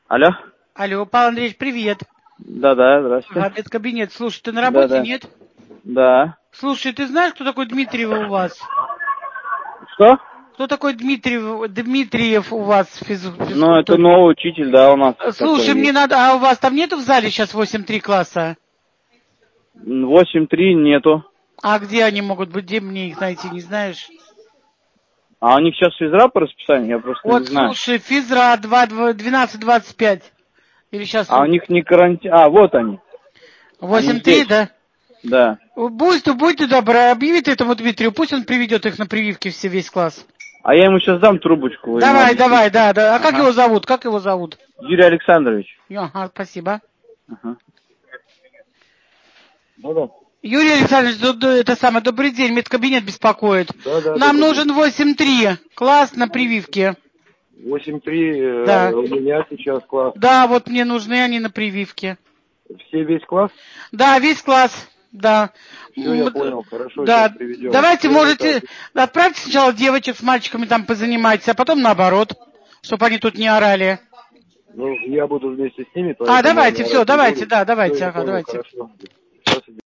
Алло. Алло, Павел Андреевич, привет. Да-да, здравствуйте. Ага, медкабинет. Слушай, ты на работе, Да-да. нет? Да. Слушай, ты знаешь, кто такой Дмитриев у вас? Что? Кто такой Дмитриев у вас в физкультуре? Ну, это новый учитель, да, у нас. Слушай, мне надо... А у вас там нету в зале сейчас 8-3 класса? 8-3 нету. А где они могут быть? Где мне их найти, не знаешь? А у них сейчас физра по расписанию? Я просто Вот, не знаю. слушай, физра 12:25. Или сейчас... А у них не карантин... А, вот они. 8-3, да? Да. Будьте добры, объявите этому Дмитрию, пусть он приведет их на прививки все, весь класс. А я ему сейчас дам трубочку. Вы ему Давай, объясните. да. А Ага. как его зовут? Как его зовут? Юрий Александрович. Ага, спасибо. Ага. Да-да. Юрий Александрович, это самое, добрый день, медкабинет беспокоит. Да, Нам нужен 8-3, класс на прививке. 8-3, Да. у меня сейчас класс. Да, вот мне нужны они на прививке. Все, весь класс? Да, весь класс, да. Все, я понял, хорошо, Да, сейчас приведем. давайте, Первый можете, этап. отправьте сначала девочек с мальчиками там позанимайтесь, а потом наоборот, чтобы они тут не орали. Ну, я буду вместе с ними, поэтому... Давайте, все, давайте, да, давайте, Всё, я ага, понял, давайте. хорошо. Сейчас